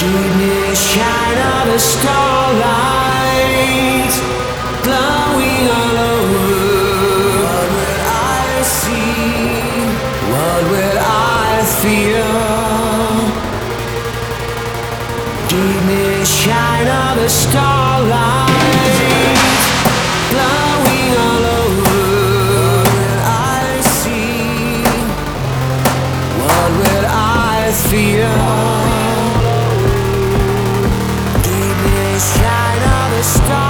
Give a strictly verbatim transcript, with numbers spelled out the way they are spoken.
Give me a shine of a starlight glowing all over. What will I see? What will I feel? Give me a shine of a starlight glowing all over. What will I see? What will I feel? Shine of a star.